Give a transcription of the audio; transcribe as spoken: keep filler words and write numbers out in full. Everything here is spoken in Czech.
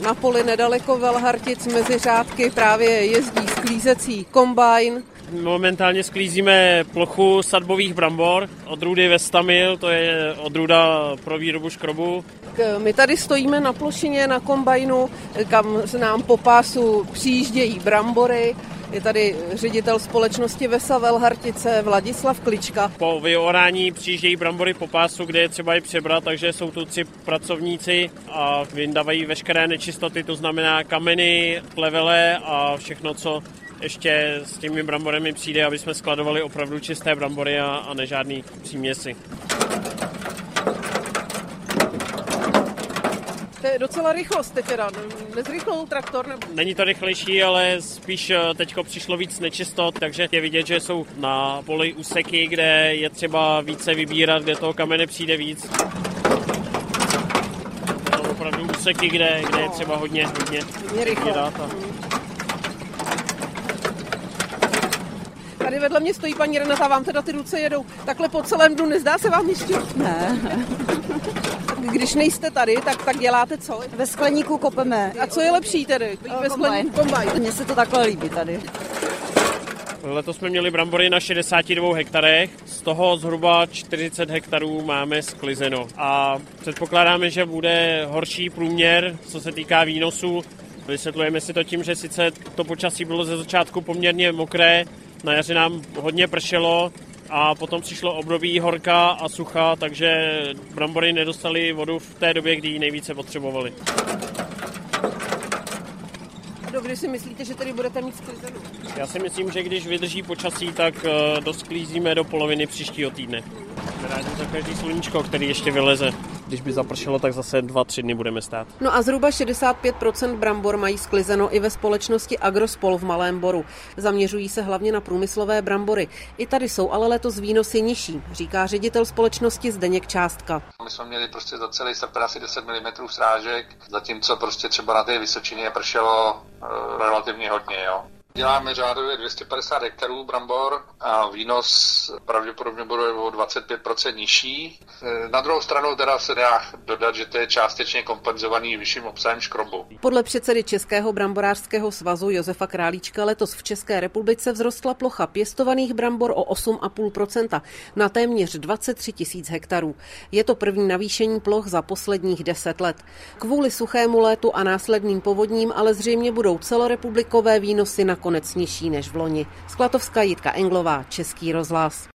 Na poli nedaleko Velhartic mezi řádky právě jezdí sklízecí kombajn. Momentálně sklízíme plochu sadbových brambor, odrůdy Vestamil, to je odrůda pro výrobu škrobu. My tady stojíme na plošině na kombajnu, kam se nám po pásu přijíždějí brambory. Je tady ředitel společnosti Vesa Velhartice Vladislav Klička. Po vyorání přijíždějí brambory po pásu, kde je třeba je přebrat, takže jsou tu tři pracovníci a vyndávají veškeré nečistoty, to znamená kameny, plevele a všechno, co ještě s těmi bramboremi přijde, aby jsme skladovali opravdu čisté brambory a, a ne žádný příměsi. To je docela rychlost teď teda, nezrychlil traktor? Nebo... Není to rychlejší, ale spíš teďko přišlo víc nečistot, takže je vidět, že jsou na poli úseky, kde je třeba více vybírat, kde toho kamene přijde víc. To jsou opravdu úseky, kde, kde je třeba hodně, hodně, hodně rychle. Tady vedle mě stojí paní Renata, vám teda ty ruce jedou takhle po celém dnu, nezdá se vám ještě? Ne. Když nejste tady, tak, tak děláte co? Ve skleníku kopeme. A co je lepší tedy? Ve skleníku kombajn. Mně se to takhle líbí tady. Letos jsme měli brambory na šedesáti dvou hektarech, z toho zhruba čtyřicet hektarů máme sklizeno. A předpokládáme, že bude horší průměr, co se týká výnosů. Vysvětlujeme si to tím, že sice to počasí bylo ze začátku poměrně mokré, na jaře nám hodně pršelo a potom přišlo období horka a sucha, takže brambory nedostaly vodu v té době, kdy ji nejvíce potřebovali. Do kdy si myslíte, že tedy budete mít sklizeno? Já si myslím, že když vydrží počasí, tak dosklízíme do poloviny příštího týdne. Rádi za každý sluníčko, který ještě vyleze. Když by zapršelo, tak zase dva, tři dny budeme stát. No a zhruba šedesát pět procent brambor mají sklizeno i ve společnosti Agrospol v Malém Boru. Zaměřují se hlavně na průmyslové brambory. I tady jsou ale letos výnosy nižší, říká ředitel společnosti Zdeněk Částka. My jsme měli prostě za celý srpen asi deset milimetrů srážek, zatímco prostě třeba na té Vysočině pršelo e, relativně hodně, jo. Děláme řádově dvě stě padesát hektarů brambor a výnos pravděpodobně bude o dvacet pět procent nižší. Na druhou stranu teda se dá dodat, že to je částečně kompenzovaný vyšším obsahem škrobu. Podle předsedy Českého bramborářského svazu Josefa Králíčka letos v České republice vzrostla plocha pěstovaných brambor o osm celá pět procenta na téměř dvacet tři tisíc hektarů. Je to první navýšení ploch za posledních deset let. Kvůli suchému létu a následným povodním ale zřejmě budou celorepublikové výnosy na konec nižší než v loni. Z Klatovska Jitka Englová, Český rozhlas.